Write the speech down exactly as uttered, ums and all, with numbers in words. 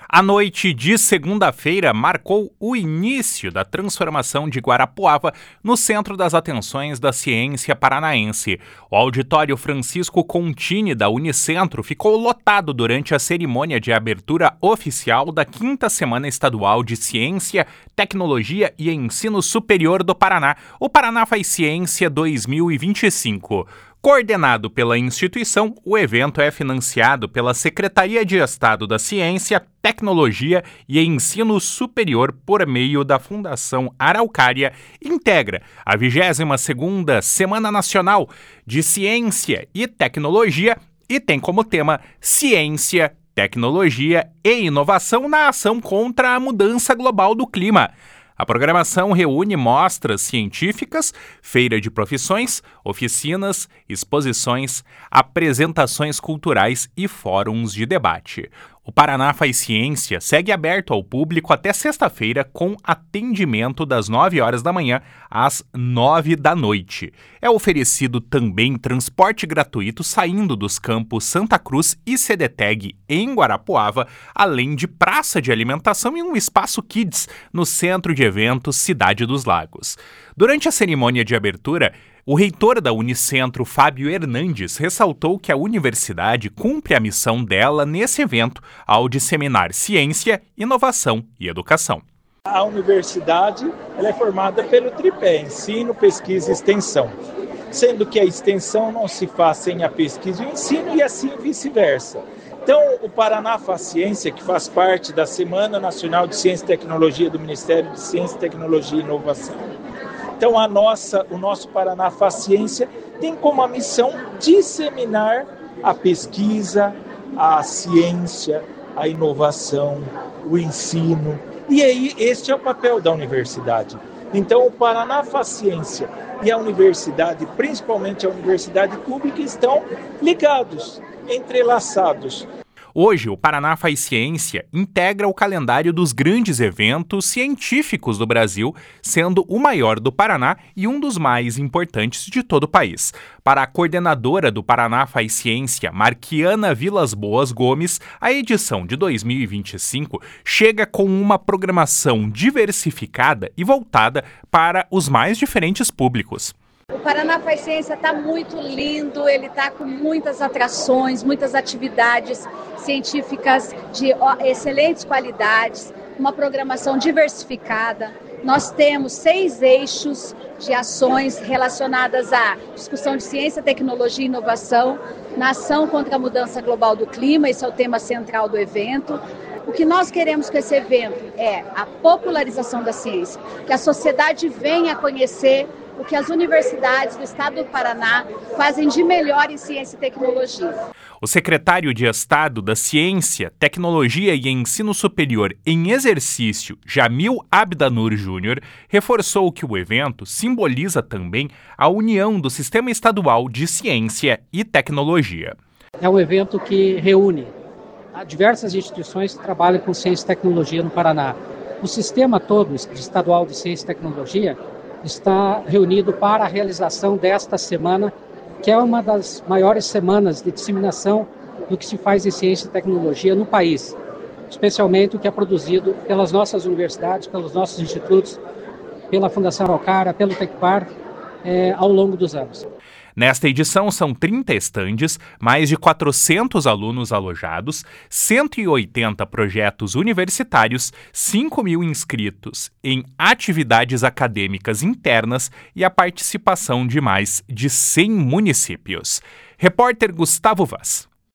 A noite de segunda-feira marcou o início da transformação de Guarapuava no centro das atenções da ciência paranaense. O auditório Francisco Contini da Unicentro ficou lotado durante a cerimônia de abertura oficial da quinta Semana Estadual de Ciência, Tecnologia e Ensino Superior do Paraná, o Paraná Faz Ciência dois mil e vinte e cinco. Coordenado pela instituição, o evento é financiado pela Secretaria de Estado da Ciência, Tecnologia e Ensino Superior por meio da Fundação Araucária e integra a vigésima segunda Semana Nacional de Ciência e Tecnologia e tem como tema Ciência, Tecnologia e Inovação na ação contra a mudança global do clima. A programação reúne mostras científicas, feira de profissões, oficinas, exposições, apresentações culturais e fóruns de debate. O Paraná Faz Ciência segue aberto ao público até sexta-feira com atendimento das nove horas da manhã às nove da noite. É oferecido também transporte gratuito saindo dos campos Santa Cruz e Cedeteg em Guarapuava, além de praça de alimentação e um espaço Kids no Centro de Eventos Cidade dos Lagos. Durante a cerimônia de abertura, o reitor da Unicentro, Fábio Hernandes, ressaltou que a universidade cumpre a missão dela nesse evento ao disseminar ciência, inovação e educação. A universidade ela é formada pelo tripé, ensino, pesquisa e extensão, sendo que a extensão não se faz sem a pesquisa e o ensino e assim vice-versa. Então, o Paraná Faz Ciência, que faz parte da Semana Nacional de Ciência e Tecnologia do Ministério de Ciência, Tecnologia e Inovação, então, a nossa, o nosso Paraná Faz Ciência tem como a missão disseminar a pesquisa, a ciência, a inovação, o ensino. E aí, este é o papel da universidade. Então, o Paraná Faz Ciência e a universidade, principalmente a universidade pública, estão ligados, entrelaçados. Hoje, o Paraná Faz Ciência integra o calendário dos grandes eventos científicos do Brasil, sendo o maior do Paraná e um dos mais importantes de todo o país. Para a coordenadora do Paraná Faz Ciência, Marquiana Vilas Boas Gomes, a edição de dois mil e vinte e cinco chega com uma programação diversificada e voltada para os mais diferentes públicos. O Paraná Faz Ciência está muito lindo, ele está com muitas atrações, muitas atividades científicas de excelentes qualidades, uma programação diversificada. Nós temos seis eixos de ações relacionadas à discussão de ciência, tecnologia e inovação, na ação contra a mudança global do clima, esse é o tema central do evento. O que nós queremos com esse evento é a popularização da ciência, que a sociedade venha a conhecer o que as universidades do estado do Paraná fazem de melhor em ciência e tecnologia. O secretário de Estado da Ciência, Tecnologia e Ensino Superior em exercício, Jamil Abdanur Júnior, reforçou que o evento simboliza também a união do Sistema Estadual de Ciência e Tecnologia. É um evento que reúne diversas instituições que trabalham com ciência e tecnologia no Paraná. O sistema todo estadual de ciência e tecnologia está reunido para a realização desta semana, que é uma das maiores semanas de disseminação do que se faz em ciência e tecnologia no país, especialmente o que é produzido pelas nossas universidades, pelos nossos institutos, pela Fundação Araucária, pelo Tecpar, é, ao longo dos anos. Nesta edição são trinta estandes, mais de quatrocentos alunos alojados, cento e oitenta projetos universitários, cinco mil inscritos em atividades acadêmicas internas e a participação de mais de cem municípios. Repórter Gustavo Vaz.